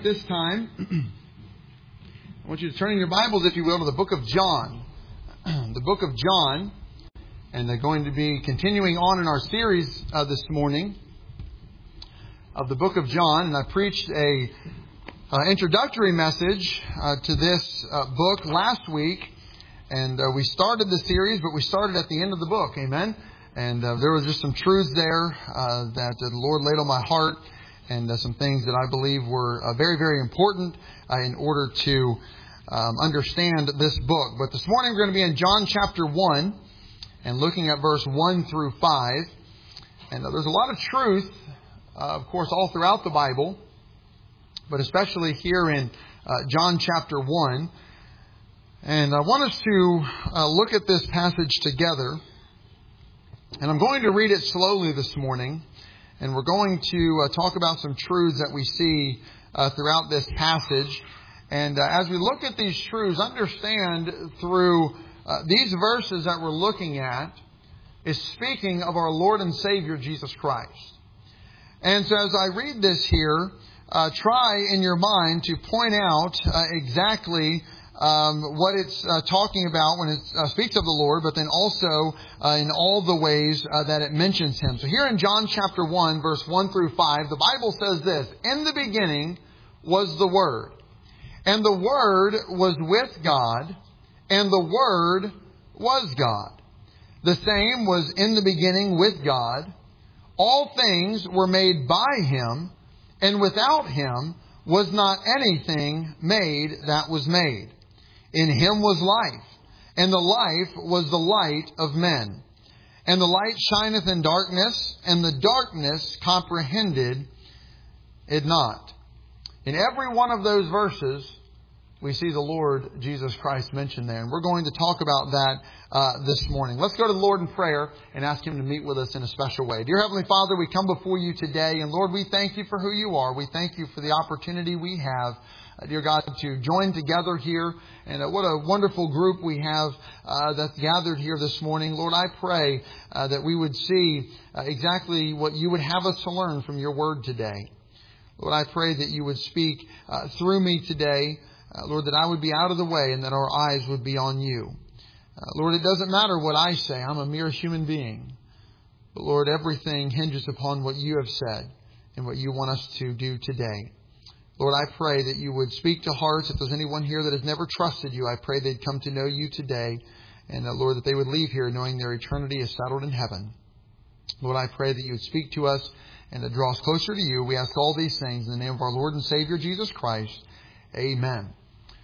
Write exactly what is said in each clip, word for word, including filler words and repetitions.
This time, I want you to turn in your Bibles, if you will, to the book of John. The book of John. And they're going to be continuing on in our series uh, this morning of the book of John. And I preached a uh, introductory message uh, to this uh, book last week. And uh, we started the series, but we started at the end of the book. Amen. And uh, there was just some truths there uh, that the Lord laid on my heart. And uh, some things that I believe were uh, very, very important uh, in order to um, understand this book. But this morning we're going to be in John chapter one and looking at verse one through five. And uh, there's a lot of truth, uh, of course, all throughout the Bible, but especially here in uh, John chapter one. And I want us to uh, look at this passage together. And I'm going to read it slowly this morning. And we're going to uh, talk about some truths that we see uh, throughout this passage. And uh, as we look at these truths, understand through uh, these verses that we're looking at is speaking of our Lord and Savior, Jesus Christ. And so as I read this here, uh, try in your mind to point out uh, exactly Um, what it's uh, talking about when it uh, speaks of the Lord, but then also uh, in all the ways uh, that it mentions Him. So here in John chapter one, verse one through five, the Bible says this: "In the beginning was the Word, and the Word was with God, and the Word was God. The same was in the beginning with God. All things were made by Him, and without Him was not anything made that was made. In Him was life, and the life was the light of men. And the light shineth in darkness, and the darkness comprehended it not." In every one of those verses, we see the Lord Jesus Christ mentioned there. And we're going to talk about that uh, this morning. Let's go to the Lord in prayer and ask Him to meet with us in a special way. Dear Heavenly Father, we come before You today. And Lord, we thank You for who You are. We thank You for the opportunity we have, uh, dear God, to join together here. And uh, what a wonderful group we have uh, that's gathered here this morning. Lord, I pray uh, that we would see uh, exactly what You would have us to learn from Your Word today. Lord, I pray that You would speak uh, through me today. Uh, Lord, that I would be out of the way and that our eyes would be on You. Uh, Lord, it doesn't matter what I say. I'm a mere human being. But Lord, everything hinges upon what You have said and what You want us to do today. Lord, I pray that You would speak to hearts. If there's anyone here that has never trusted You, I pray they'd come to know You today. And uh, Lord, that they would leave here knowing their eternity is settled in heaven. Lord, I pray that You would speak to us and to draw us closer to You. We ask all these things in the name of our Lord and Savior, Jesus Christ. Amen.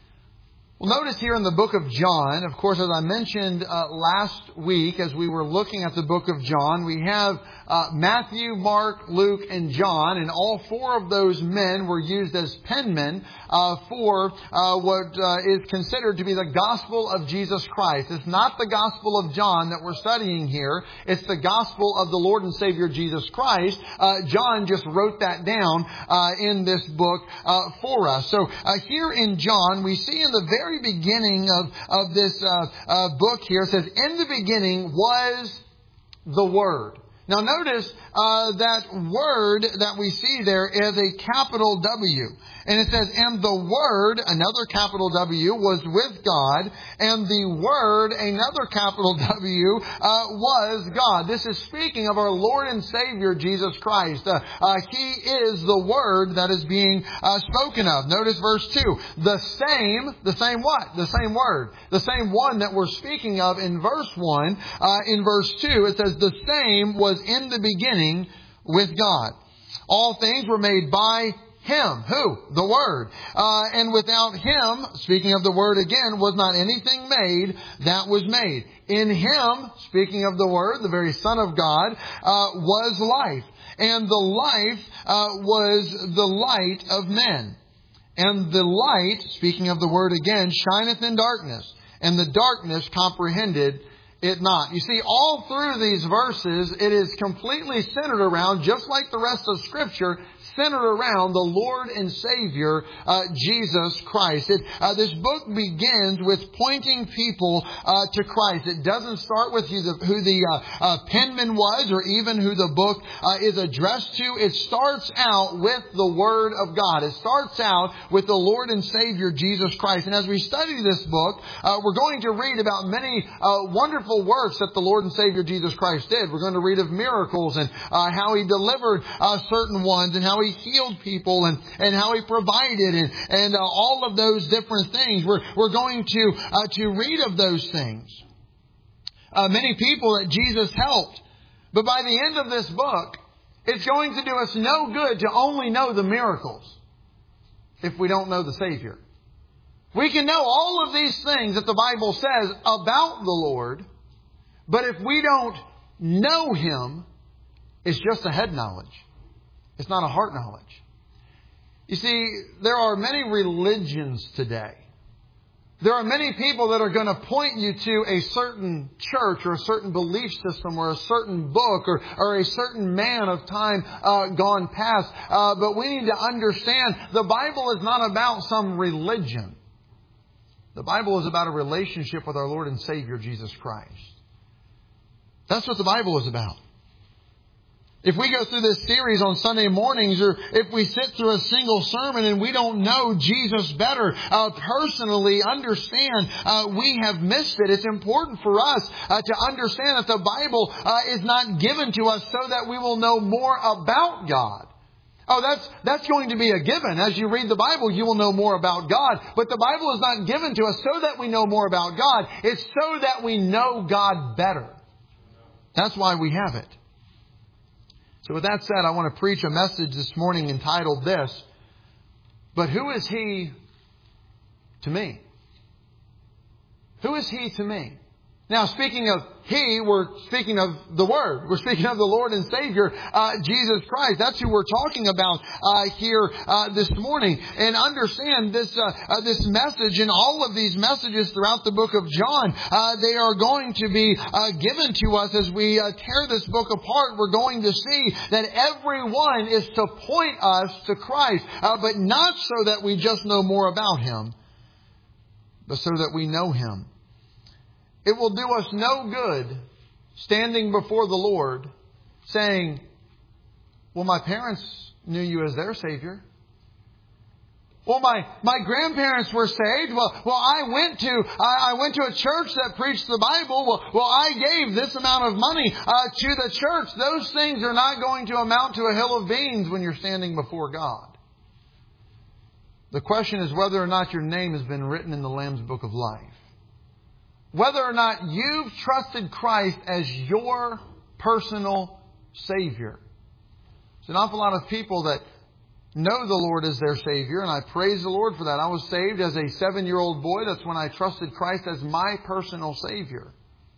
Well, notice here in the book of John, of course, as I mentioned uh, last week as we were looking at the book of John, we have uh, Matthew, Mark, Luke, and John, and all four of those men were used as penmen uh, for uh, what uh, is considered to be the gospel of Jesus Christ. It's not the gospel of John that we're studying here. It's the gospel of the Lord and Savior Jesus Christ. Uh, John just wrote that down uh, in this book uh, for us. So uh, here in John, we see in the very very beginning of, of this uh, uh, book here, it says, "In the beginning was the Word." Now notice uh, that word that we see there is a capital W. And it says, "And the Word," another capital W, "was with God. And the Word," another capital W, uh, "was God." This is speaking of our Lord and Savior, Jesus Christ. Uh, uh, he is the Word that is being uh, spoken of. Notice verse two. The same, the same what? The same Word. The same one that we're speaking of in verse one. Uh, in verse two, it says, "The same was in the beginning with God. All things were made by Him." Who? The Word. Uh, "and without Him," speaking of the Word again, "was not anything made that was made. In Him," speaking of the Word, the very Son of God, uh, "was life. And the life uh, was the light of men. And the light," speaking of the Word again, "shineth in darkness. And the darkness comprehended it not." You see, all through these verses, it is completely centered around, just like the rest of Scripture, centered around the Lord and Savior, uh, Jesus Christ. It, uh, this book begins with pointing people uh, to Christ. It doesn't start with who the, who the uh, uh, penman was or even who the book uh, is addressed to. It starts out with the Word of God. It starts out with the Lord and Savior, Jesus Christ. And as we study this book, uh, we're going to read about many uh, wonderful works that the Lord and Savior, Jesus Christ, did. We're going to read of miracles and uh, how He delivered uh, certain ones and how He healed people and, and how He provided and, and uh, all of those different things. We're, we're going to, uh, to read of those things. Uh, many people that Jesus helped. But by the end of this book, it's going to do us no good to only know the miracles if we don't know the Savior. We can know all of these things that the Bible says about the Lord, but if we don't know Him, it's just a head knowledge. It's not a heart knowledge. You see, there are many religions today. There are many people that are going to point you to a certain church or a certain belief system or a certain book or, or a certain man of time uh, gone past. Uh, but we need to understand the Bible is not about some religion. The Bible is about a relationship with our Lord and Savior, Jesus Christ. That's what the Bible is about. If we go through this series on Sunday mornings, or if we sit through a single sermon and we don't know Jesus better, uh, personally understand uh, we have missed it. It's important for us uh, to understand that the Bible uh, is not given to us so that we will know more about God. Oh, that's that's going to be a given. As you read the Bible, you will know more about God. But the Bible is not given to us so that we know more about God. It's so that we know God better. That's why we have it. So with that said, I want to preach a message this morning entitled this, But who is He to me? Who is He to me? Now, speaking of He, we're speaking of the Word. We're speaking of the Lord and Savior, uh, Jesus Christ. That's who we're talking about uh, here uh, this morning. And understand this uh, uh, this message and all of these messages throughout the book of John, uh, they are going to be uh, given to us as we uh, tear this book apart. We're going to see that every one is to point us to Christ, uh, but not so that we just know more about Him, but so that we know Him. It will do us no good standing before the Lord saying, well, my parents knew you as their Savior. Well, my, my grandparents were saved. Well, well, I went to I, I went to a church that preached the Bible. Well, well, I gave this amount of money uh, to the church. Those things are not going to amount to a hill of beans when you're standing before God. The question is whether or not your name has been written in the Lamb's Book of Life. Whether or not you've trusted Christ as your personal Savior. There's an awful lot of people that know the Lord as their Savior, and I praise the Lord for that. I was saved as a seven-year-old boy. That's when I trusted Christ as my personal Savior.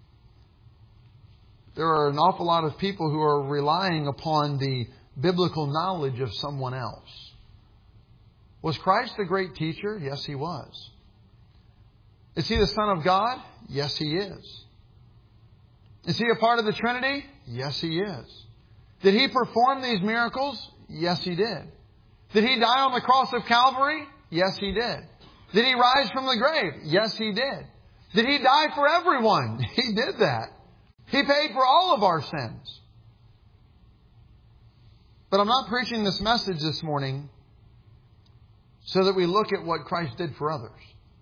There are an awful lot of people who are relying upon the biblical knowledge of someone else. Was Christ a great teacher? Yes, He was. Is He the Son of God? Yes, He is. Is He a part of the Trinity? Yes, He is. Did He perform these miracles? Yes, He did. Did He die on the cross of Calvary? Yes, He did. Did He rise from the grave? Yes, He did. Did He die for everyone? He did that. He paid for all of our sins. But I'm not preaching this message this morning so that we look at what Christ did for others.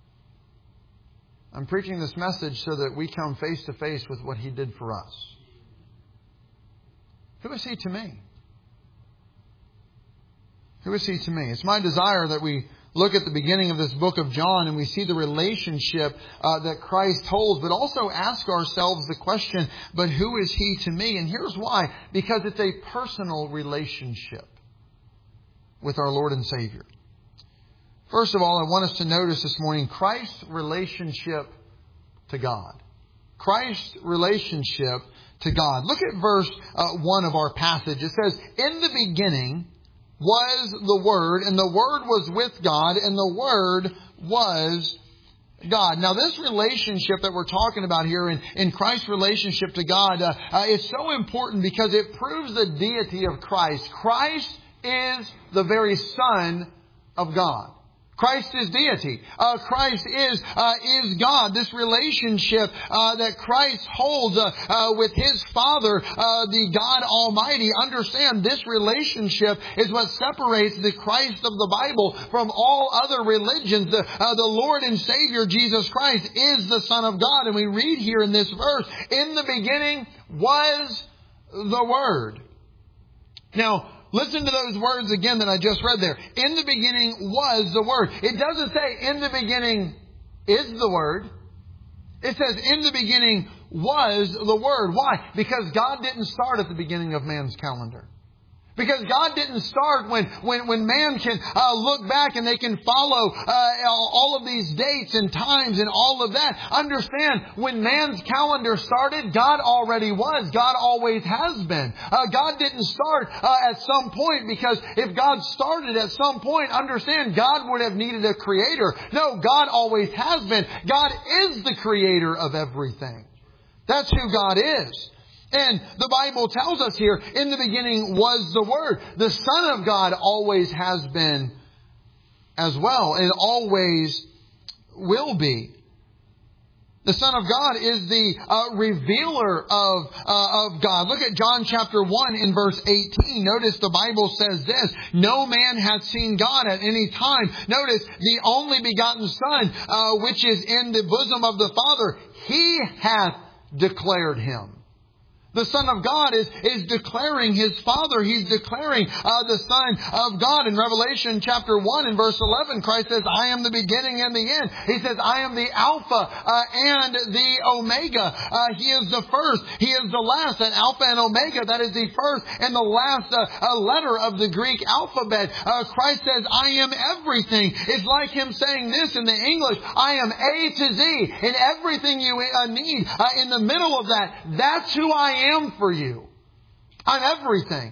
I'm preaching this message so that we come face to face with what He did for us. Who is He to me? Who is He to me? It's my desire that we look at the beginning of this book of John and we see the relationship uh, that Christ holds, but also ask ourselves the question, but who is He to me? And here's why. Because it's a personal relationship with our Lord and Savior. First of all, I want us to notice this morning Christ's relationship to God. Christ's relationship to God. Look at verse uh, one of our passage. It says, in the beginning was the Word, and the Word was with God, and the Word was God. Now, this relationship that we're talking about here in, in Christ's relationship to God uh, uh, is so important because it proves the deity of Christ. Christ is the very Son of God. Christ is deity. Uh, Christ is uh, is God. This relationship uh, that Christ holds uh, uh, with His Father, uh, the God Almighty. Understand, this relationship is what separates the Christ of the Bible from all other religions. The, uh, the Lord and Savior Jesus Christ is the Son of God. And we read here in this verse, in the beginning was the Word. Now, listen to those words again that I just read there. In the beginning was the Word. It doesn't say in the beginning is the Word. It says in the beginning was the Word. Why? Because God didn't start at the beginning of man's calendar. Because God didn't start when, when, when man can uh, look back and they can follow uh, all of these dates and times and all of that. Understand, when man's calendar started, God already was. God always has been. Uh, God didn't start uh, at some point, because if God started at some point, understand, God would have needed a creator. No, God always has been. God is the creator of everything. That's who God is. And the Bible tells us here, in the beginning was the Word. The Son of God always has been as well, and always will be. The Son of God is the uh, revealer of, uh, of God. Look at John chapter one in verse eighteen. Notice the Bible says this: no man hath seen God at any time. Notice, the only begotten Son, uh, which is in the bosom of the Father, He hath declared Him. The Son of God is, is declaring His Father. He's declaring uh, the Son of God. In Revelation chapter one and verse eleven, Christ says, I am the beginning and the end. He says, I am the Alpha uh, and the Omega. Uh, he is the first. He is the last. And Alpha and Omega, that is the first and the last uh, uh, letter of the Greek alphabet. Uh, Christ says, I am everything. It's like Him saying this in the English: I am A to Z, in everything you uh, need. Uh, in the middle of that, that's who I am. am for you. I'm everything.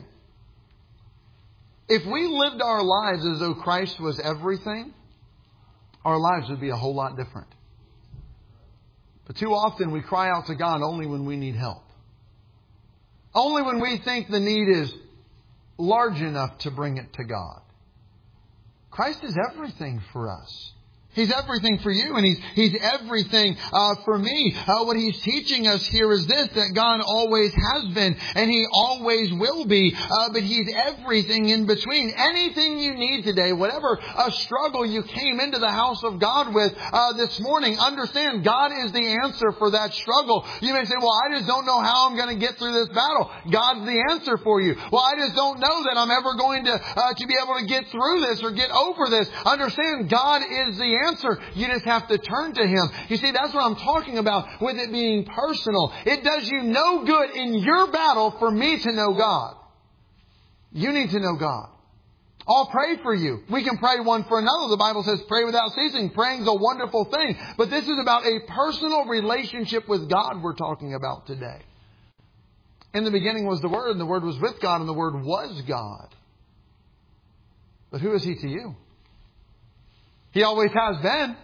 If we lived our lives as though Christ was everything, our lives would be a whole lot different. But too often we cry out to God only when we need help. Only when we think the need is large enough to bring it to God. Christ is everything for us. He's everything for you, and He's He's everything uh, for me. Uh, what He's teaching us here is this: that God always has been, and He always will be. Uh, but He's everything in between. Anything you need today, whatever a struggle you came into the house of God with uh, this morning, understand, God is the answer for that struggle. You may say, well, I just don't know how I'm going to get through this battle. God's the answer for you. Well, I just don't know that I'm ever going to, uh, to be able to get through this or get over this. Understand, God is the answer. Answer. You just have to turn to Him. You see, that's what I'm talking about with it being personal. It does you no good in your battle for me to know God. You need to know God. I'll pray for you. We can pray one for another. The Bible says pray without ceasing. Praying is a wonderful thing. But this is about a personal relationship with God we're talking about today. In the beginning was the Word, and the Word was with God, and the Word was God. But who is He to you? He always has been.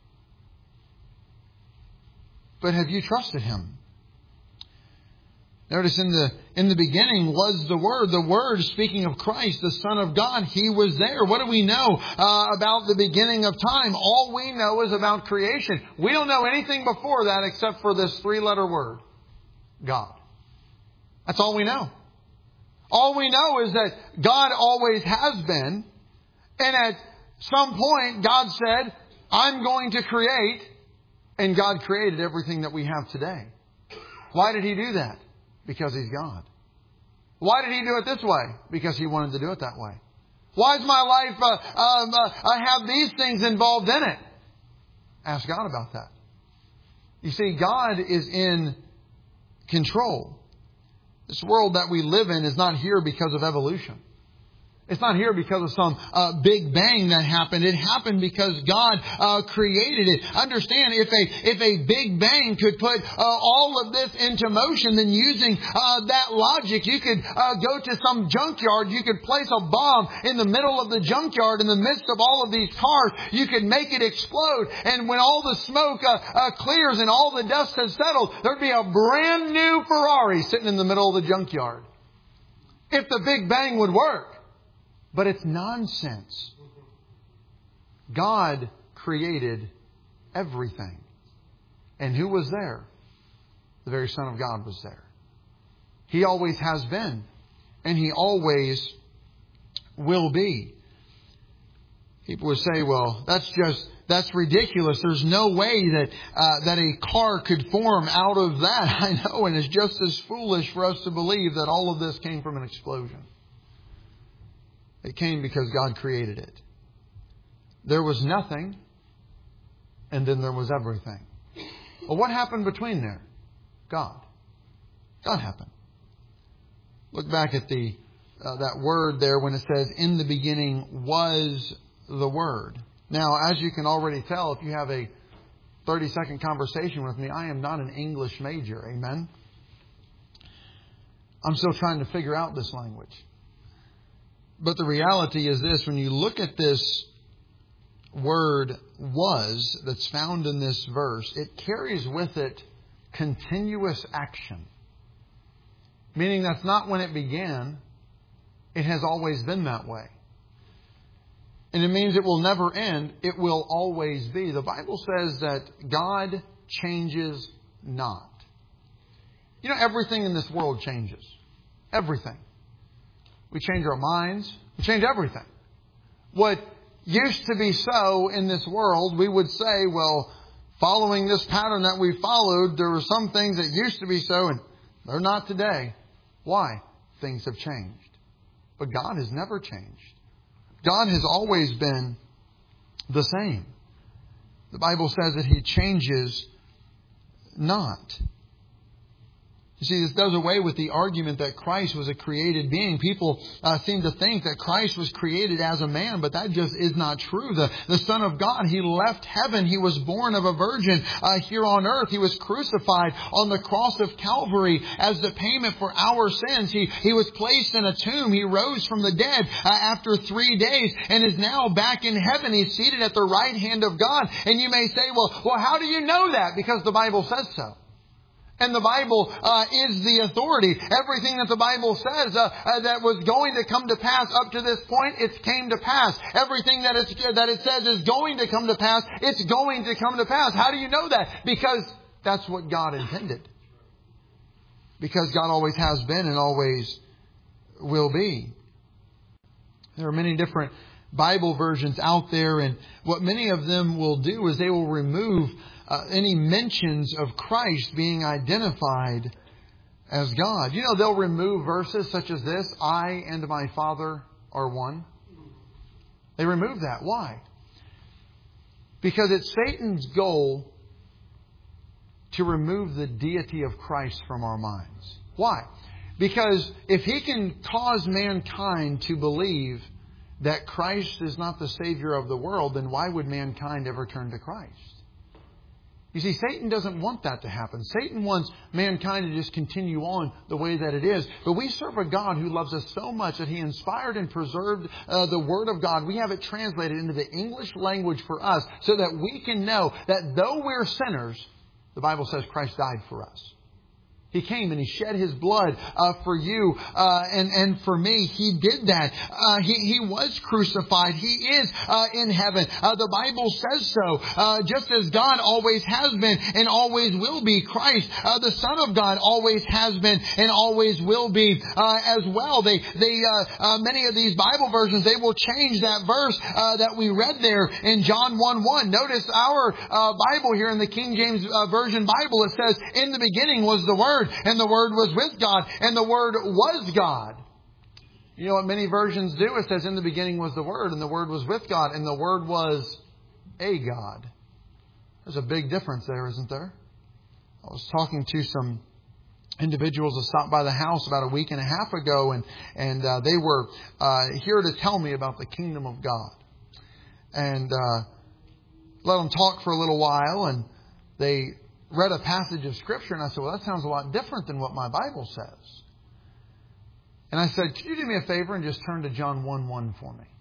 But have you trusted Him? Notice in the in the beginning was the Word. The Word, speaking of Christ, the Son of God, He was there. What do we know uh, about the beginning of time? All we know is about creation. We don't know anything before that except for this three-letter word: God. That's all we know. All we know is that God always has been, and at some point, God said, I'm going to create, and God created everything that we have today. Why did He do that? Because He's God. Why did He do it this way? Because He wanted to do it that way. Why is my life, uh, um, uh, I have these things involved in it? Ask God about that. You see, God is in control. This world that we live in is not here because of evolution. It's not here because of some uh, big bang that happened. It happened because God uh, created it. Understand, if a if a big bang could put uh, all of this into motion, then using uh, that logic, you could uh, go to some junkyard. You could place a bomb in the middle of the junkyard in the midst of all of these cars. You could make it explode. And when all the smoke uh, uh, clears and all the dust has settled, there'd be a brand new Ferrari sitting in the middle of the junkyard. If the big bang would work. But it's nonsense. God created everything. And who was there? The very Son of God was there. He always has been. And He always will be. People would say, well, that's just, that's ridiculous. There's no way that uh, that a car could form out of that. I know, and it's just as foolish for us to believe that all of this came from an explosion. It came because God created it. There was nothing, and then there was everything. Well, what happened between there? God. God happened. Look back at the uh, that word there when it says, in the beginning was the Word. Now, as you can already tell, if you have a thirty-second conversation with me, I am not an English major. Amen? I'm still trying to figure out this language. But the reality is this. When you look at this word was that's found in this verse, it carries with it continuous action. Meaning that's not when it began. It has always been that way. And it means it will never end. It will always be. The Bible says that God changes not. You know, everything in this world changes. Everything. We change our minds. We change everything. What used to be so in this world, we would say, well, following this pattern that we followed, there were some things that used to be so and they're not today. Why? Things have changed. But God has never changed. God has always been the same. The Bible says that He changes not. You see, this does away with the argument that Christ was a created being. People uh, seem to think that Christ was created as a man, but that just is not true. The, the Son of God, He left heaven. He was born of a virgin uh, here on earth. He was crucified on the cross of Calvary as the payment for our sins. He, he was placed in a tomb. He rose from the dead uh, after three days and is now back in heaven. He's seated at the right hand of God. And you may say, well, well, how do you know that? Because the Bible says so. And the Bible uh, is the authority. Everything that the Bible says uh, uh, that was going to come to pass up to this point, it's came to pass. Everything that, it's, that it says is going to come to pass, it's going to come to pass. How do you know that? Because that's what God intended. Because God always has been and always will be. There are many different Bible versions out there, and what many of them will do is they will remove Uh, any mentions of Christ being identified as God. You know, they'll remove verses such as this, I and my Father are one. They remove that. Why? Because it's Satan's goal to remove the deity of Christ from our minds. Why? Because if he can cause mankind to believe that Christ is not the Savior of the world, then why would mankind ever turn to Christ? You see, Satan doesn't want that to happen. Satan wants mankind to just continue on the way that it is. But we serve a God who loves us so much that He inspired and preserved uh, the Word of God. We have it translated into the English language for us so that we can know that though we're sinners, the Bible says Christ died for us. He came and He shed His blood uh, for you uh, and, and for me. He did that. Uh, he, he was crucified. He is uh, in heaven. Uh, the Bible says so. Uh, just as God always has been and always will be. Christ, uh, the Son of God, always has been and always will be uh, as well. They, they, uh, uh, many of these Bible versions, they will change that verse uh, that we read there in John one one. Notice our uh, Bible here in the King James uh, Version Bible. It says, in the beginning was the Word. And the Word was with God. And the Word was God. You know what many versions do? It says, in the beginning was the Word. And the Word was with God. And the Word was a God. There's a big difference there, isn't there? I was talking to some individuals that stopped by the house about a week and a half ago. And, and uh, they were uh, here to tell me about the kingdom of God. And uh, let them talk for a little while. And they read a passage of Scripture, and I said, well, that sounds a lot different than what my Bible says. And I said, could you do me a favor and just turn to John one one for me?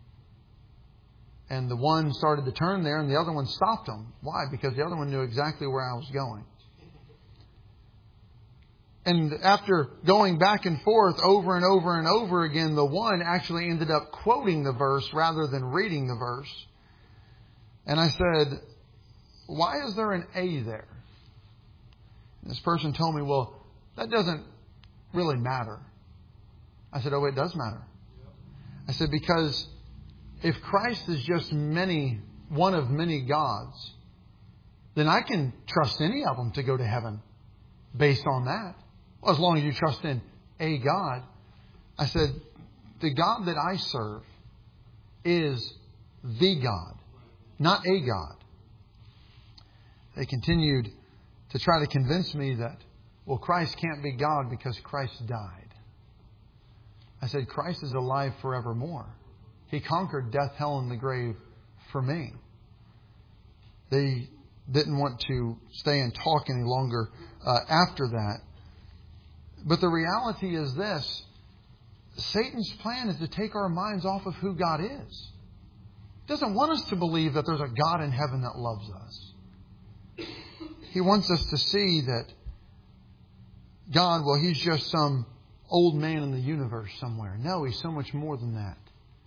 And the one started to turn there, and the other one stopped him. Why? Because the other one knew exactly where I was going. And after going back and forth over and over and over again, the one actually ended up quoting the verse rather than reading the verse. And I said, why is there an A there? And this person told me, well, that doesn't really matter. I said, oh, it does matter. I said, because if Christ is just many, one of many gods, then I can trust any of them to go to heaven based on that. Well, as long as you trust in a God. I said, the God that I serve is the God, not a God. They continued to try to convince me that, well, Christ can't be God because Christ died. I said, Christ is alive forevermore. He conquered death, hell, and the grave for me. They didn't want to stay and talk any longer uh, after that. But the reality is this. Satan's plan is to take our minds off of who God is. He doesn't want us to believe that there's a God in heaven that loves us. He wants us to see that God, well, He's just some old man in the universe somewhere. No, He's so much more than that.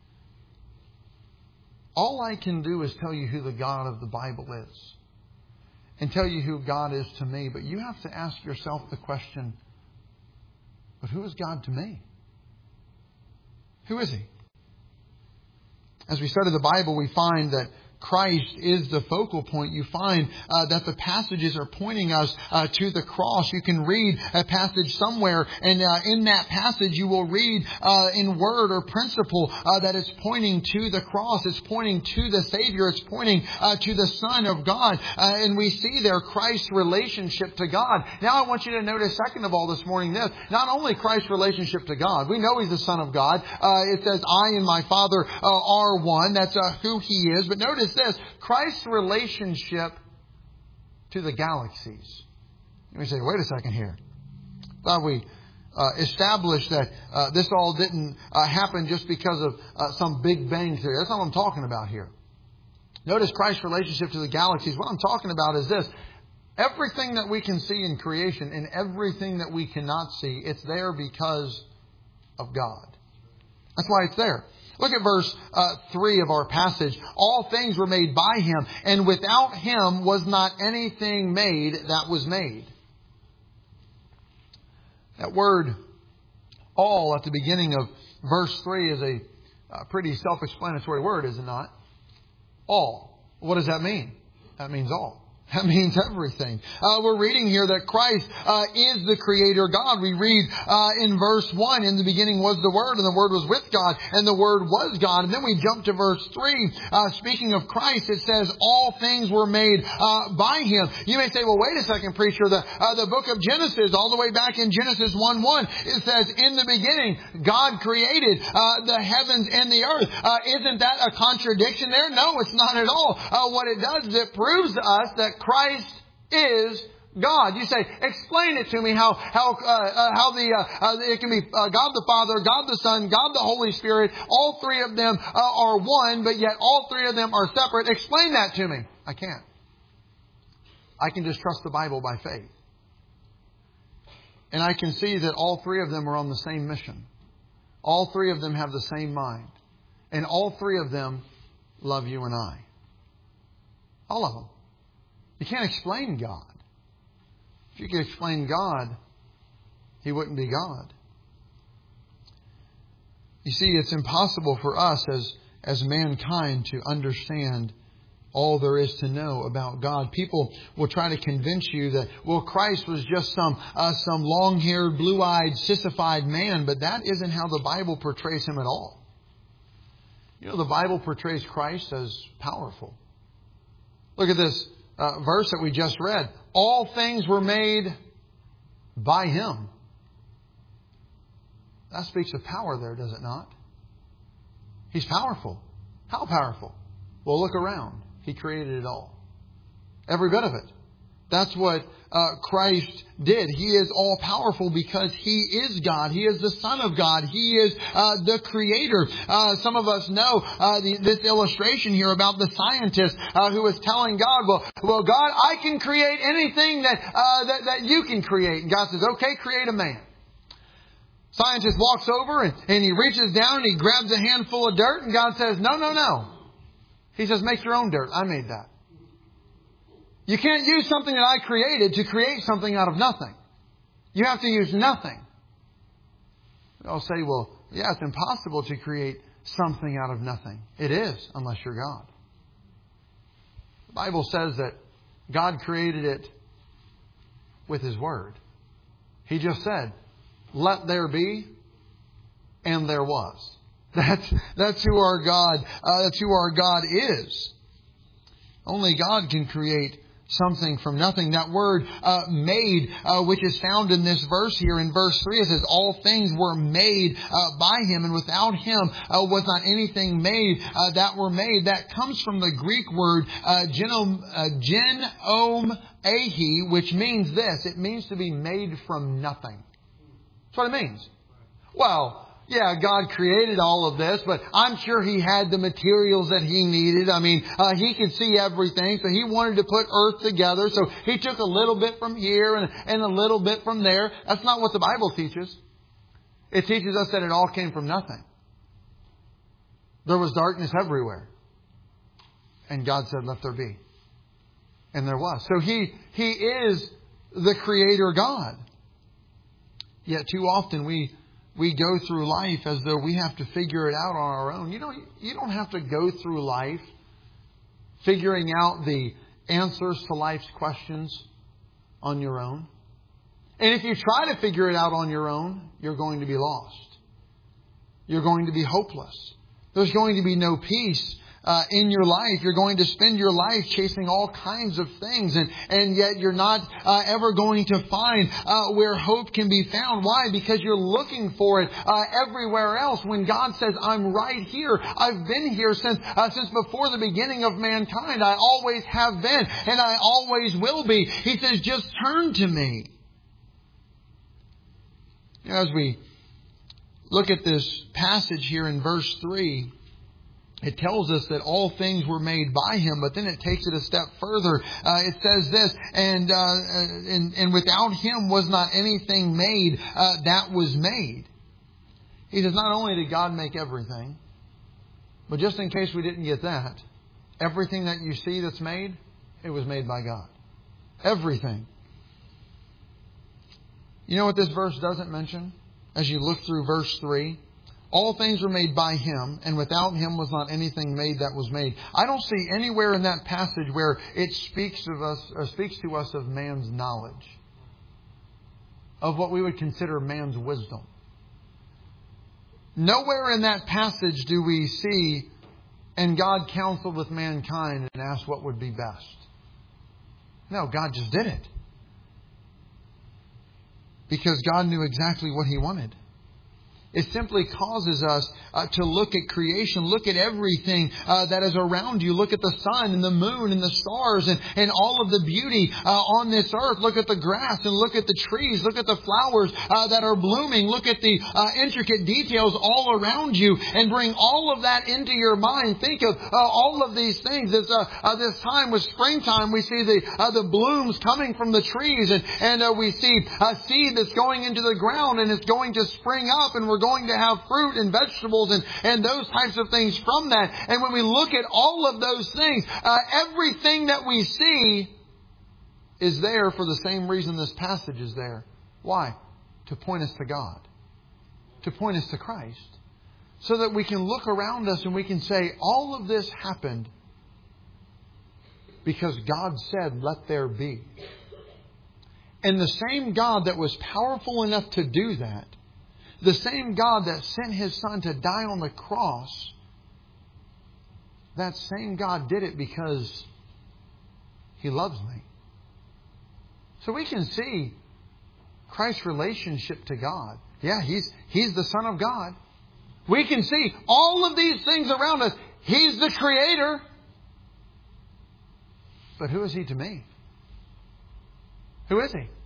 All I can do is tell you who the God of the Bible is. And tell you who God is to me. But you have to ask yourself the question, but who is God to me? Who is He? As we study the Bible, we find that Christ is the focal point. You find uh, that the passages are pointing us uh, to the cross. You can read a passage somewhere, and uh, in that passage you will read uh, in word or principle uh, that it's pointing to the cross. It's pointing to the Savior. It's pointing uh, to the Son of God. Uh, and we see there Christ's relationship to God. Now I want you to notice, second of all, this morning, this. Not only Christ's relationship to God. We know He's the Son of God. Uh, it says, I and my Father uh, are one. That's uh, who He is. But notice this, Christ's relationship to the galaxies. Let me say, wait a second here. Thought we uh, established that uh, this all didn't uh, happen just because of uh, some Big Bang theory. That's not what I'm talking about here. Notice Christ's relationship to the galaxies. What I'm talking about is this. Everything that we can see in creation and everything that we cannot see, it's there because of God. That's why it's there. Look at verse uh, three of our passage. All things were made by Him, and without Him was not anything made that was made. That word, all, at the beginning of verse three is a, a pretty self-explanatory word, is it not? All. What does that mean? That means all. That means everything. Uh, we're reading here that Christ uh, is the Creator God. We read uh, in verse one, in the beginning was the Word, and the Word was with God, and the Word was God. And then we jump to verse three. Uh, speaking of Christ, it says, all things were made uh, by Him. You may say, well, wait a second, preacher. The, uh, the book of Genesis, all the way back in Genesis one one, it says, in the beginning, God created uh, the heavens and the earth. Uh, isn't that a contradiction there? No, it's not at all. Uh, what it does is it proves to us that Christ is God. You say, explain it to me how how uh, uh, how the uh, uh, it can be uh, God the Father, God the Son, God the Holy Spirit. All three of them uh, are one, but yet all three of them are separate. Explain that to me. I can't. I can just trust the Bible by faith. And I can see that all three of them are on the same mission. All three of them have the same mind. And all three of them love you and I. All of them. You can't explain God. If you could explain God, He wouldn't be God. You see, it's impossible for us as, as mankind to understand all there is to know about God. People will try to convince you that, well, Christ was just some uh, some long-haired, blue-eyed, sissified man, but that isn't how the Bible portrays Him at all. You know, the Bible portrays Christ as powerful. Look at this uh, verse that we just read. All things were made by Him. That speaks of power there, does it not? He's powerful. How powerful? Well, look around. He created it all. Every bit of it. That's what uh, Christ did. He is all powerful because He is God. He is the Son of God. He is uh, the Creator. Uh, some of us know uh, the, this illustration here about the scientist uh, who was telling God, well, well, God, I can create anything that, uh, that, that you can create. And God says, okay, create a man. Scientist walks over and, and he reaches down and he grabs a handful of dirt and God says, no, no, no. He says, make your own dirt. I made that. You can't use something that I created to create something out of nothing. You have to use nothing. I'll say, well, yeah, it's impossible to create something out of nothing. It is, unless you're God. The Bible says that God created it with His Word. He just said, let there be, and there was. That's, that's who our God, uh, that's who our God is. Only God can create something from nothing. That word uh, made, uh, which is found in this verse here in verse three, it says, all things were made uh, by Him, and without Him uh, was not anything made uh, that were made. That comes from the Greek word uh, genom, uh, genom ehi, which means this. It means to be made from nothing. That's what it means. Well, yeah, God created all of this, but I'm sure He had the materials that He needed. I mean, uh, He could see everything, so He wanted to put earth together. So He took a little bit from here and, and a little bit from there. That's not what the Bible teaches. It teaches us that it all came from nothing. There was darkness everywhere. And God said, let there be. And there was. So He, he is the Creator God. Yet too often we... We go through life as though we have to figure it out on our own. You know, you don't have to go through life figuring out the answers to life's questions on your own. And if you try to figure it out on your own, you're going to be lost. You're going to be hopeless. There's going to be no peace Uh, in your life. You're going to spend your life chasing all kinds of things, and, and yet you're not uh, ever going to find uh, where hope can be found. Why? Because you're looking for it uh, everywhere else. When God says, I'm right here. I've been here since uh, since before the beginning of mankind. I always have been, and I always will be. He says, just turn to me. You know, as we look at this passage here in verse three, it tells us that all things were made by Him, but then it takes it a step further. Uh, it says this, and, uh, and and without Him was not anything made uh, that was made. He says, not only did God make everything, but just in case we didn't get that, everything that you see that's made, it was made by God. Everything. You know what this verse doesn't mention? As you look through verse three, all things were made by Him, and without Him was not anything made that was made. I don't see anywhere in that passage where it speaks of us, or speaks to us of man's knowledge, of what we would consider man's wisdom. Nowhere in that passage do we see, and God counseled with mankind and asked what would be best. No, God just did it. Because God knew exactly what He wanted. It simply causes us uh, to look at creation, look at everything uh, that is around you. Look at the sun and the moon and the stars and, and all of the beauty uh, on this earth. Look at the grass and look at the trees. Look at the flowers uh, that are blooming. Look at the uh, intricate details all around you and bring all of that into your mind. Think of uh, all of these things. This, uh, uh, this time with springtime, we see the uh, the blooms coming from the trees, and, and uh, we see a seed that's going into the ground and it's going to spring up, and we're going to have fruit and vegetables and, and those types of things from that. And when we look at all of those things, uh, everything that we see is there for the same reason this passage is there. Why? To point us to God. To point us to Christ. So that we can look around us and we can say, all of this happened because God said, let there be. And the same God that was powerful enough to do that, the same God that sent His Son to die on the cross, that same God did it because He loves me. So we can see Christ's relationship to God. Yeah, He's, He's the Son of God. We can see all of these things around us. He's the Creator. But who is He to me? Who is He?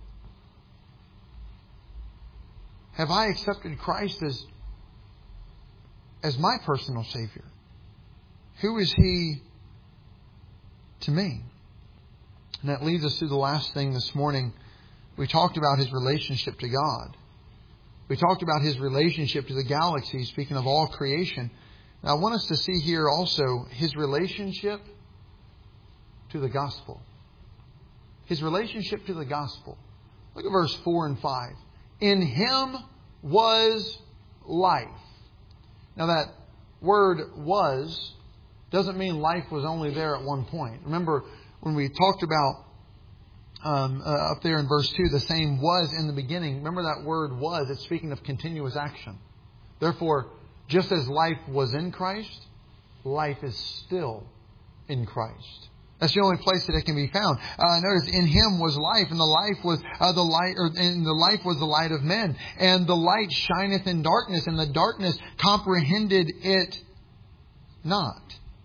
Have I accepted Christ as, as my personal Savior? Who is He to me? And that leads us to the last thing this morning. We talked about His relationship to God. We talked about His relationship to the galaxy, speaking of all creation. Now, I want us to see here also His relationship to the gospel. His relationship to the gospel. Look at verse four and five. In Him was life. Now that word was doesn't mean life was only there at one point. Remember when we talked about um, uh, up there in verse two, the same was in the beginning. Remember that word was, it's speaking of continuous action. Therefore, just as life was in Christ, life is still in Christ. That's the only place that it can be found. Uh, notice, in Him was life, and the life was uh, the light, or and the life was the light of men. And the light shineth in darkness, and the darkness comprehended it not.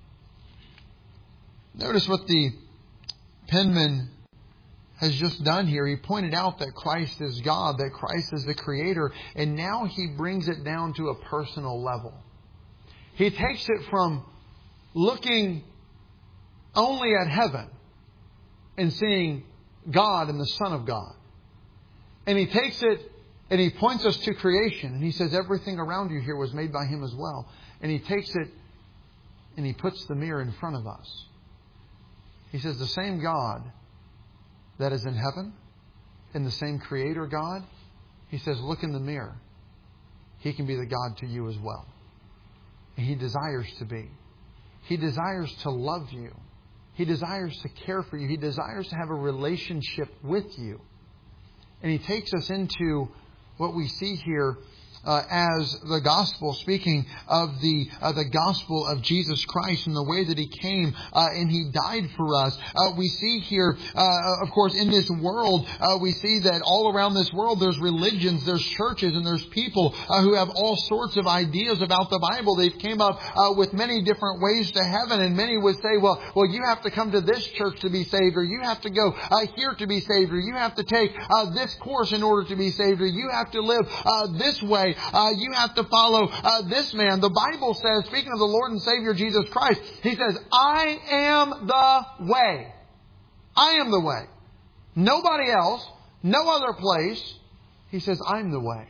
Notice what the penman has just done here. He pointed out that Christ is God, that Christ is the Creator, and now he brings it down to a personal level. He takes it from looking only at heaven and seeing God and the Son of God. And he takes it and he points us to creation. And he says everything around you here was made by Him as well. And he takes it and he puts the mirror in front of us. He says the same God that is in heaven and the same Creator God, He says, look in the mirror. He can be the God to you as well. And He desires to be. He desires to love you. He desires to care for you. He desires to have a relationship with you. And He takes us into what we see here uh, as the gospel, speaking of the uh, the gospel of Jesus Christ and the way that He came uh, and He died for us. Uh, we see here, uh, of course, in this world, uh, we see that all around this world there's religions, there's churches, and there's people uh, who have all sorts of ideas about the Bible. They've came up uh, with many different ways to heaven, and many would say, well, well, you have to come to this church to be saved, or you have to go uh, here to be saved, or you have to take uh, this course in order to be saved, or you have to live uh, this way. Uh, you have to follow uh, this man. The Bible says, speaking of the Lord and Savior Jesus Christ, He says, I am the way. I am the way. Nobody else, no other place. He says, I'm the way,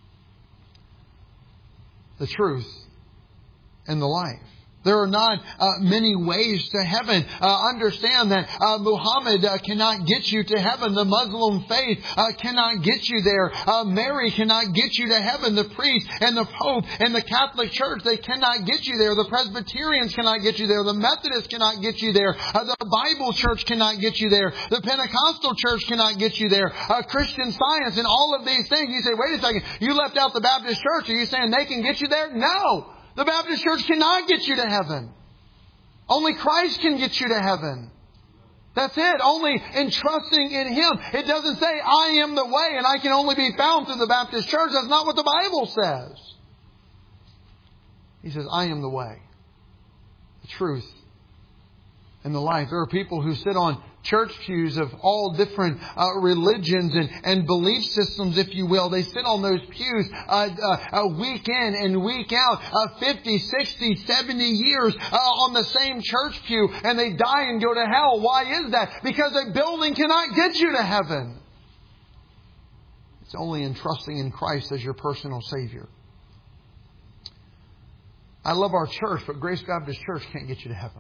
the truth, and the life. There are not uh, many ways to heaven. Uh, understand that uh, Muhammad uh, cannot get you to heaven. The Muslim faith uh, cannot get you there. Uh, Mary cannot get you to heaven. The priest and the Pope and the Catholic Church, they cannot get you there. The Presbyterians cannot get you there. The Methodists cannot get you there. Uh, the Bible Church cannot get you there. The Pentecostal Church cannot get you there. Uh, Christian Science and all of these things. You say, wait a second, you left out the Baptist Church. Are you saying they can get you there? No! The Baptist Church cannot get you to heaven. Only Christ can get you to heaven. That's it. Only in trusting in Him. It doesn't say, I am the way and I can only be found through the Baptist Church. That's not what the Bible says. He says, I am the way, the truth, and the life. There are people who sit on church pews of all different uh, religions and, and belief systems, if you will. They sit on those pews uh, uh, uh, week in and week out, uh, fifty, sixty, seventy years uh, on the same church pew, and they die and go to hell. Why is that? Because a building cannot get you to heaven. It's only in trusting in Christ as your personal Savior. I love our church, but Grace Baptist Church can't get you to heaven.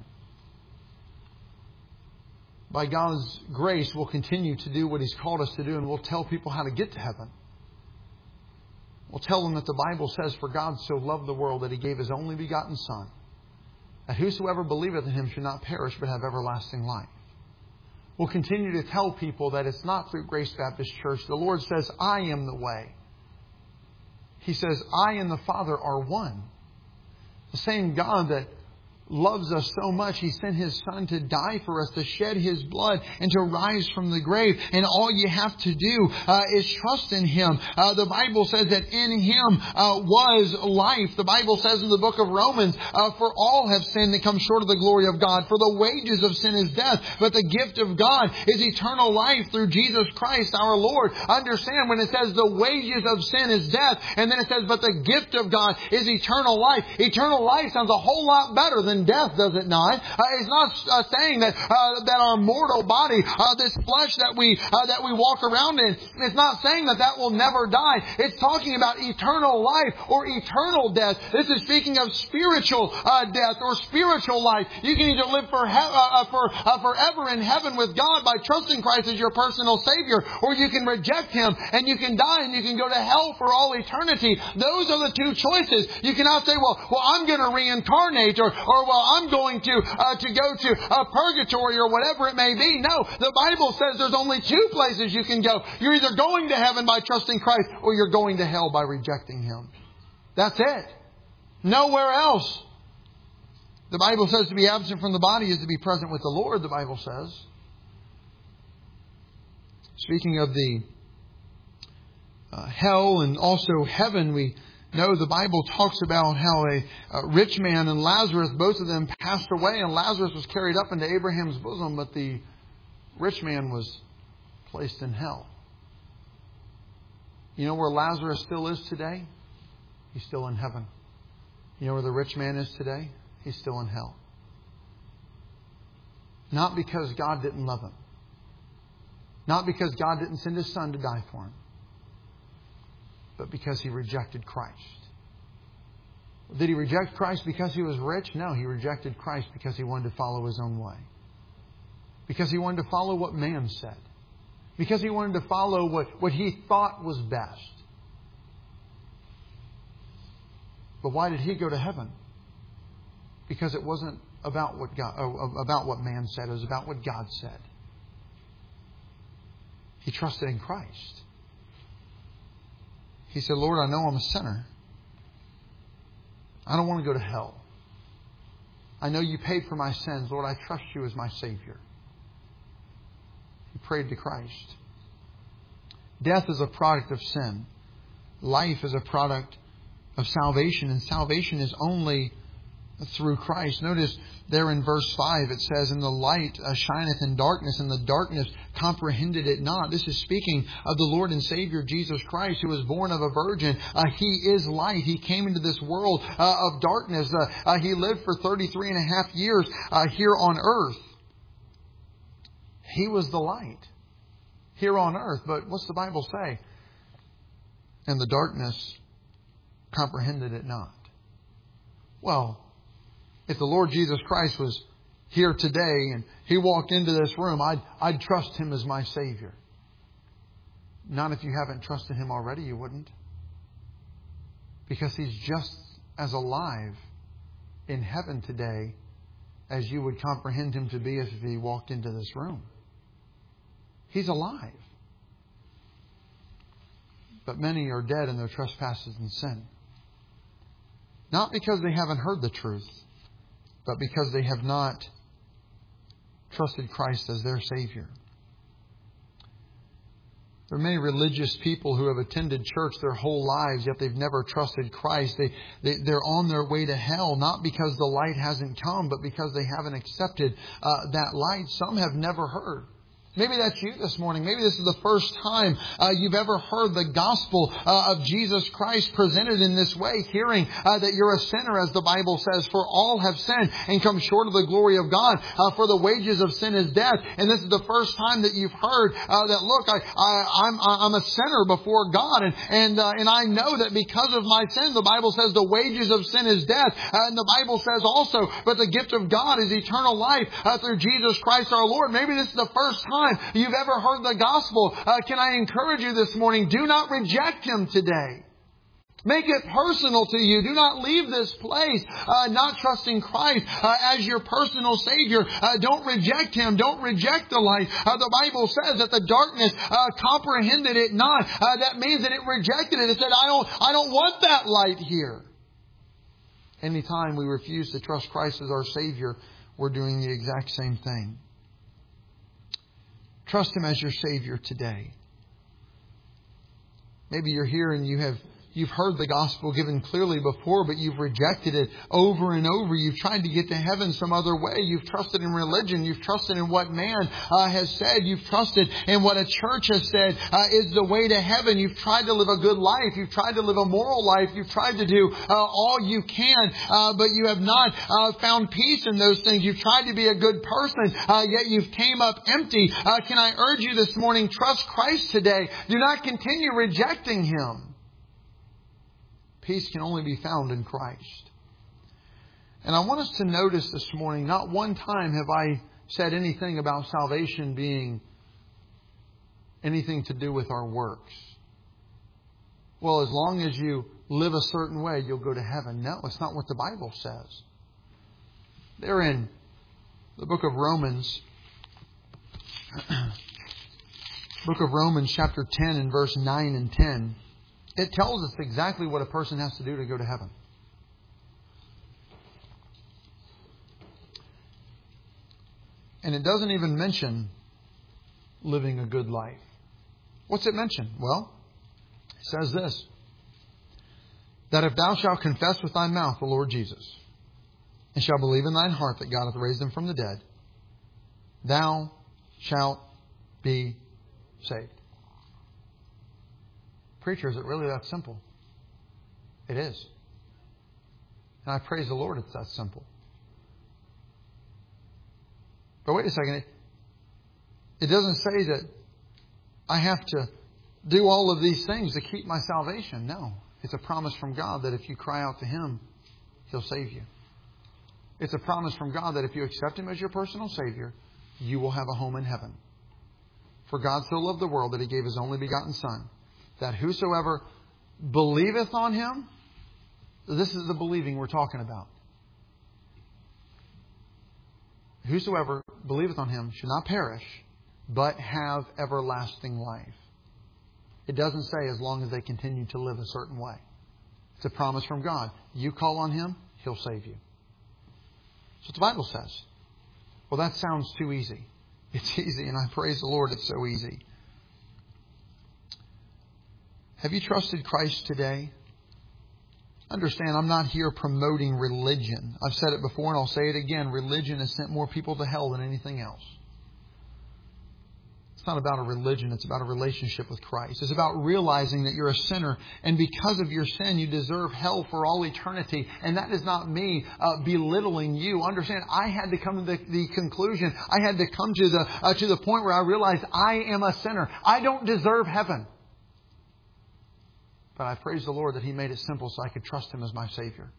By God's grace, we'll continue to do what He's called us to do, and we'll tell people how to get to heaven. We'll tell them that the Bible says, for God so loved the world that He gave His only begotten Son, that whosoever believeth in Him should not perish but have everlasting life. We'll continue to tell people that it's not through Grace Baptist Church. The Lord says, I am the way. He says, I and the Father are one. The same God that loves us so much, He sent His Son to die for us, to shed His blood and to rise from the grave. And all you have to do uh, is trust in Him. Uh, the Bible says that in Him uh, was life. The Bible says in the book of Romans, uh, for all have sinned and come short of the glory of God. For the wages of sin is death, but the gift of God is eternal life through Jesus Christ our Lord. Understand, when it says the wages of sin is death, and then it says, but the gift of God is eternal life. Eternal life sounds a whole lot better than death, does it not? Uh, it's not uh, saying that uh, that our mortal body, uh, this flesh that we uh, that we walk around in, it's not saying that that will never die. It's talking about eternal life or eternal death. This is speaking of spiritual uh, death or spiritual life. You can either live for he- uh, for uh, forever in heaven with God by trusting Christ as your personal Savior, or you can reject Him and you can die and you can go to hell for all eternity. Those are the two choices. You cannot say, well, well, I'm going to reincarnate, or or well, I'm going to uh, to go to uh, purgatory or whatever it may be. No, the Bible says there's only two places you can go. You're either going to heaven by trusting Christ, or you're going to hell by rejecting Him. That's it. Nowhere else. The Bible says to be absent from the body is to be present with the Lord, the Bible says. Speaking of the uh, hell and also heaven, we know the Bible talks about how a, a rich man and Lazarus, both of them passed away, and Lazarus was carried up into Abraham's bosom, but the rich man was placed in hell. You know where Lazarus still is today? He's still in heaven. You know where the rich man is today? He's still in hell. Not because God didn't love him. Not because God didn't send His Son to die for him. But because he rejected Christ. Did he reject Christ because he was rich? No, he rejected Christ because he wanted to follow his own way. Because he wanted to follow what man said. Because he wanted to follow what, what he thought was best. But why did he go to heaven? Because it wasn't about what God, about what man said. It was about what God said. He trusted in Christ. He said, Lord, I know I'm a sinner. I don't want to go to hell. I know You paid for my sins. Lord, I trust You as my Savior. He prayed to Christ. Death is a product of sin. Life is a product of salvation. And salvation is only through Christ. Notice there in verse five it says, and the light uh, shineth in darkness, and the darkness comprehended it not. This is speaking of the Lord and Savior Jesus Christ, who was born of a virgin. Uh, he is light. He came into this world uh, of darkness. Uh, uh, he lived for thirty-three and a half years uh, here on earth. He was the light here on earth. But what's the Bible say? And the darkness comprehended it not. Well, if the Lord Jesus Christ was here today and He walked into this room, I'd, I'd trust Him as my Savior. Not if you haven't trusted Him already, you wouldn't. Because He's just as alive in heaven today as you would comprehend Him to be if He walked into this room. He's alive. But many are dead in their trespasses and sin. Not because they haven't heard the truth, but because they have not trusted Christ as their Savior. There are many religious people who have attended church their whole lives, yet they've never trusted Christ. They, they, they're on their way to hell, not because the light hasn't come, but because they haven't accepted uh, that light. Some have never heard. Maybe that's you this morning. Maybe this is the first time uh, you've ever heard the gospel uh, of Jesus Christ presented in this way, hearing uh, that you're a sinner, as the Bible says, for all have sinned and come short of the glory of God. Uh, for the wages of sin is death. And this is the first time that you've heard uh, that, look, I, I, I'm, I'm a sinner before God. And and, uh, and I know that because of my sin, the Bible says the wages of sin is death. Uh, and the Bible says also, but the gift of God is eternal life uh, through Jesus Christ our Lord. Maybe this is the first time you've ever heard the gospel. Uh, can I encourage you this morning? Do not reject Him today. Make it personal to you. Do not leave this place uh, not trusting Christ uh, as your personal Savior. Uh, don't reject Him. Don't reject the light. Uh, the Bible says that the darkness uh, comprehended it not. Uh, that means that it rejected it. It said, I don't, I don't want that light here. Anytime we refuse to trust Christ as our Savior, we're doing the exact same thing. Trust Him as your Savior today. Maybe you're here and you have You've heard the gospel given clearly before, but you've rejected it over and over. You've tried to get to heaven some other way. You've trusted in religion. You've trusted in what man uh, has said. You've trusted in what a church has said uh, is the way to heaven. You've tried to live a good life. You've tried to live a moral life. You've tried to do uh, all you can, uh, but you have not uh, found peace in those things. You've tried to be a good person, uh, yet you've came up empty. Uh, can I urge you this morning, trust Christ today. Do not continue rejecting Him. Peace can only be found in Christ. And I want us to notice this morning, not one time have I said anything about salvation being anything to do with our works. Well, as long as you live a certain way, you'll go to heaven. No, it's not what the Bible says. There in the book of Romans, book of Romans chapter ten and verse nine and ten, it tells us exactly what a person has to do to go to heaven. And it doesn't even mention living a good life. What's it mention? Well, it says this, that if thou shalt confess with thy mouth the Lord Jesus, and shalt believe in thine heart that God hath raised Him from the dead, thou shalt be saved. Preacher, is it really that simple? It is. And I praise the Lord it's that simple. But wait a second. It doesn't say that I have to do all of these things to keep my salvation. No. It's a promise from God that if you cry out to Him, He'll save you. It's a promise from God that if you accept Him as your personal Savior, you will have a home in heaven. For God so loved the world that He gave His only begotten Son, that whosoever believeth on Him, this is the believing we're talking about. Whosoever believeth on Him should not perish, but have everlasting life. It doesn't say as long as they continue to live a certain way. It's a promise from God. You call on Him, He'll save you. That's what the Bible says. Well, that sounds too easy. It's easy, and I praise the Lord it's so easy. Have you trusted Christ today? Understand, I'm not here promoting religion. I've said it before and I'll say it again. Religion has sent more people to hell than anything else. It's not about a religion. It's about a relationship with Christ. It's about realizing that you're a sinner, and because of your sin, you deserve hell for all eternity. And that is not me uh, belittling you. Understand, I had to come to the, the conclusion. I had to come to the uh, to the point where I realized I am a sinner. I don't deserve heaven. But I praise the Lord that He made it simple so I could trust Him as my Savior.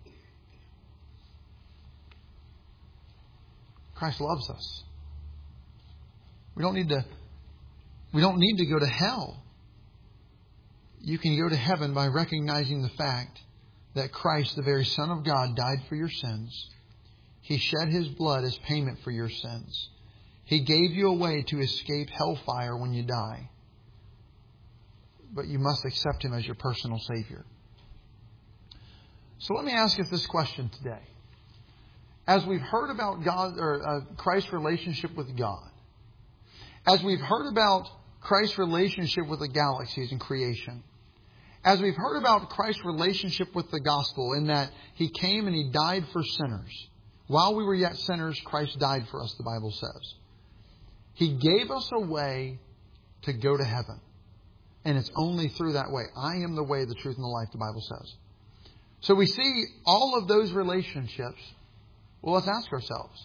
Christ loves us. We don't need to, we don't need to go to hell. You can go to heaven by recognizing the fact that Christ, the very Son of God, died for your sins. He shed His blood as payment for your sins. He gave you a way to escape hellfire when you die. But you must accept Him as your personal Savior. So let me ask us this question today. As we've heard about God or uh, Christ's relationship with God, as we've heard about Christ's relationship with the galaxies and creation, as we've heard about Christ's relationship with the gospel in that He came and He died for sinners. While we were yet sinners, Christ died for us, the Bible says. He gave us a way to go to heaven. And it's only through that way. I am the way, the truth, and the life, the Bible says. So we see all of those relationships. Well, let's ask ourselves,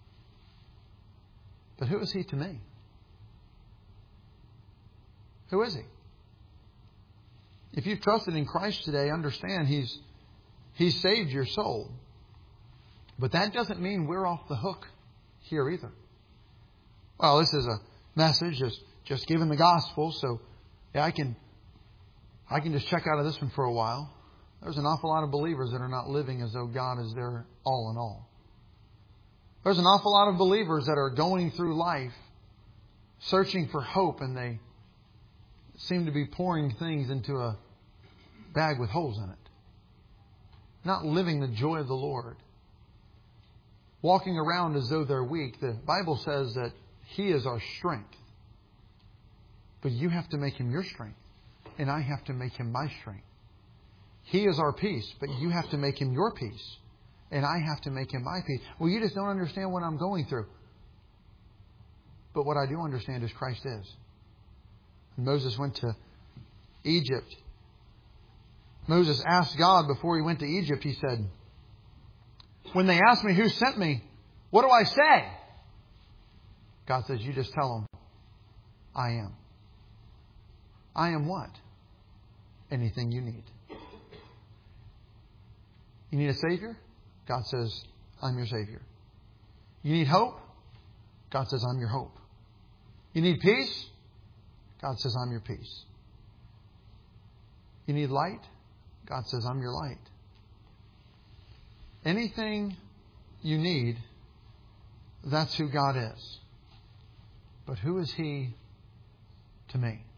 but who is He to me? Who is He? If you've trusted in Christ today, understand He's He's saved your soul. But that doesn't mean we're off the hook here either. Well, this is a message just, just giving the gospel, so yeah, I can I can just check out of this one for a while. There's an awful lot of believers that are not living as though God is their all in all. There's an awful lot of believers that are going through life searching for hope, and they seem to be pouring things into a bag with holes in it. not living the joy of the Lord, walking around as though they're weak. The Bible says that He is our strength. But you have to make Him your strength. And I have to make Him my strength. He is our peace, but you have to make Him your peace. And I have to make Him my peace. Well, you just don't understand what I'm going through. But what I do understand is Christ is. When Moses went to Egypt, Moses asked God before he went to Egypt, he said, when they ask me who sent me, what do I say? God says, you just tell them, I am. I am what? Anything you need. You need a Savior? God says, I'm your Savior. You need hope? God says, I'm your hope. You need peace? God says, I'm your peace. You need light? God says, I'm your light. Anything you need, that's who God is. But who is He to me?